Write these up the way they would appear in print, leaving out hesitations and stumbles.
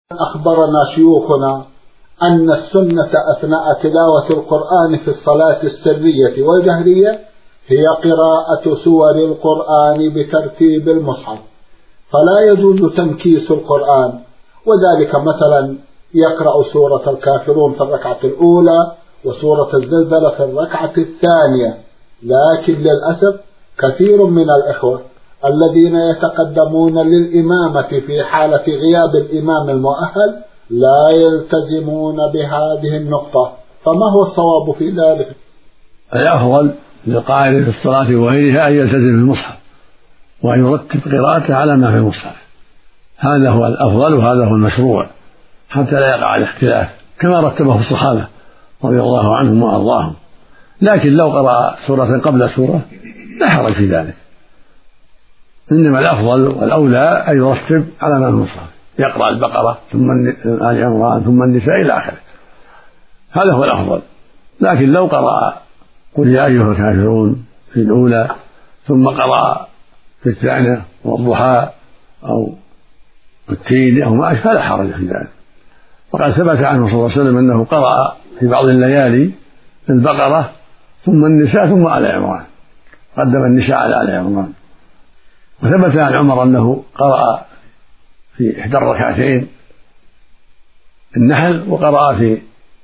أخبرنا شيوخنا أن السنة أثناء تلاوة القرآن في الصلاة السرية والجهرية هي قراءة سور القرآن بترتيب المصحف، فلا يجوز تنكيس القرآن، وذلك مثلا يقرأ سورة الكافرون في الركعة الأولى وسورة الزلزلة في الركعة الثانية. لكن للأسف كثير من الإخوة الذين يتقدمون للإمامة في حالة غياب الإمام المؤهل لا يلتزمون بهذه النقطة، فما هو الصواب في ذلك؟ الأفضل للقائل في الصلاة وغيرها أن يلتزم بالمصحف وأن يرتب قراءته على ما في المصحف، هذا هو الأفضل وهذا هو المشروع حتى لا يقع الاختلاف كما رتبه الصحابة رضي الله عنهم وأرضاهم. لكن لو قرأ سورة قبل سورة لا حرج في ذلك، إنما الأفضل والأولى أن يرتب على ما في المصحف، يقرأ البقرة ثم آل عمران ثم النساء إلى آخره، هذا هو الأفضل. لكن لو قرأ قل يا أيها الكافرون في الأولى ثم قرأ في الثانية والضحى أو التين أو ما فلا حرج في ذلك. وقد ثبت عنه صلى الله عليه وسلم أنه قرأ في بعض الليالي البقرة ثم النساء ثم آل عمران، قدم النساء على آل عمران. وثبت عن عمر أنه قرأ في إحدى الركعتين النحل وقرأ في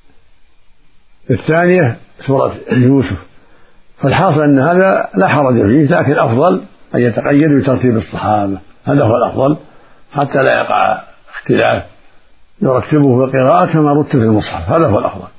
الثانية سورة يوسف، فالحاصل أن هذا لا حرج فيه، لكن الأفضل أن يتقيد بترتيب الصحابة، هذا هو الأفضل حتى لا يقع اختلاف، يرتبه بالقراءة كما رتب في المصحف، هذا هو الأفضل.